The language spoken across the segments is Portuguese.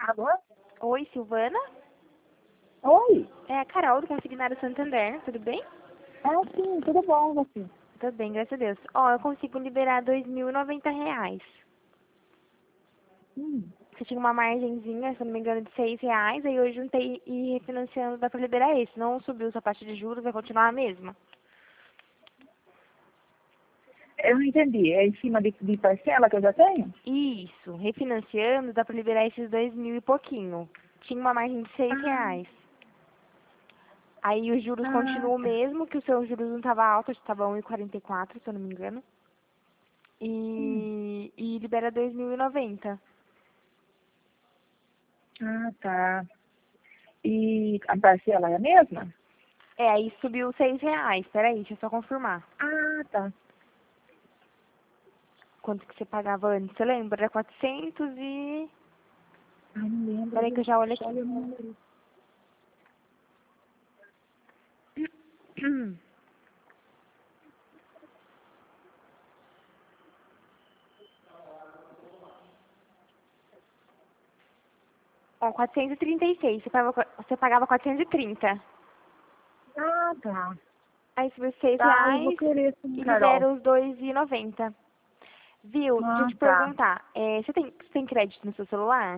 Alô? Oi, Silvana? Oi? É a Carol do Consignário Santander, tudo bem? Ah, sim, tudo bom, você? Tudo bem, graças a Deus. Ó, eu consigo liberar R$ 2.090. Hum. Você tinha uma margenzinha, se eu não me engano, de R$ 6, aí eu juntei e refinanciando dá pra liberar esse. Não subiu sua taxa de juros, vai continuar a mesma. Eu não entendi. É em cima de parcela que eu já tenho? Isso, refinanciando dá pra liberar esses 2.000 e pouquinho. Tinha uma margem de Ah, R$ 6. Aí os juros continuam o tá. mesmo, que o seu juros não estava alto, acho que estava 1,44, se eu não me engano. Hum. E libera 2.090. Ah, tá. E a parcela é a mesma? É, aí subiu R$ 6. Peraí, deixa eu só confirmar. Ah, tá. Quanto que você pagava antes? Você lembra? Era 400 e... Ah, não lembro, Peraí que viu? eu já olho Só aqui. olha o número. Ó, 436. Você pagava 430. Ah, tá. Aí subiu seis Tá, eu vou reais querer sim, e Carol. libera os 2,90. Viu? Deixa eu Ah, te tá. perguntar. Você tem crédito no seu celular?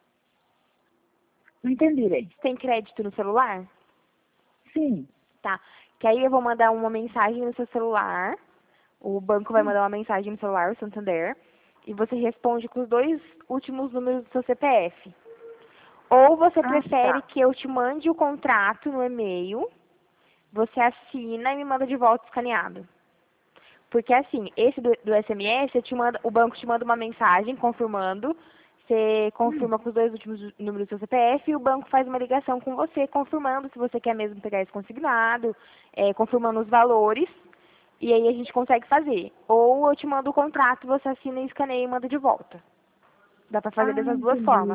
Não entendi, Lei. Você tem crédito no celular? Sim. Tá. Que aí eu vou mandar uma mensagem no seu celular. O banco vai Hum. mandar uma mensagem no celular, o Santander. E você responde com os dois últimos números do seu CPF. Ou você Ah, prefere tá. que eu te mande o contrato no e-mail, você assina e me manda de volta escaneado. Porque assim, esse do SMS, o banco te manda uma mensagem confirmando, você Hum. confirma com os dois últimos números do seu CPF e o banco faz uma ligação com você, confirmando se você quer mesmo pegar esse consignado, confirmando os valores, e aí a gente consegue fazer. Ou eu te mando o contrato, você assina e escaneia e manda de volta. Dá pra fazer Ah, dessas duas entendi. formas.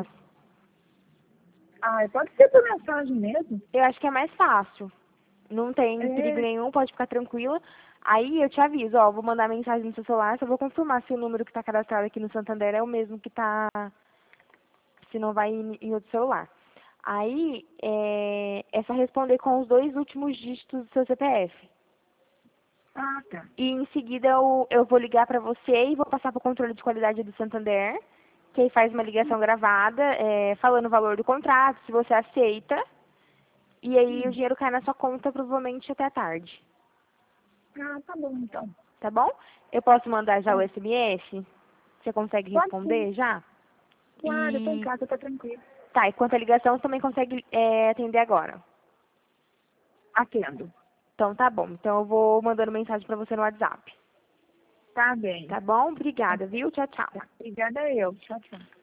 Ah, pode ser por mensagem mesmo? Eu acho que é mais fácil. Não tem perigo É. nenhum, pode ficar tranquila. Aí eu te aviso, ó, vou mandar mensagem no seu celular, só vou confirmar se o número que está cadastrado aqui no Santander é o mesmo que tá, se não vai em outro celular. Aí é só responder com os dois últimos dígitos do seu CPF. Ah, tá. E em seguida eu vou ligar para você e vou passar para o controle de qualidade do Santander, que aí faz uma ligação gravada, falando o valor do contrato, se você aceita, e aí o Hum. dinheiro cai na sua conta provavelmente até a tarde. Ah, tá bom, então. Tá bom? Eu posso mandar já Tá. o SMS? Você consegue Pode sim. responder já? Claro, eu tô em E casa, tá tranquilo. tá, e quanto à ligação, você também consegue atender agora. Atendo. Então tá bom. Então eu vou mandando mensagem pra você no WhatsApp. Tá bem. Tá bom? Obrigada, viu? Tchau, tchau. Tá. Obrigada eu. Tchau, tchau.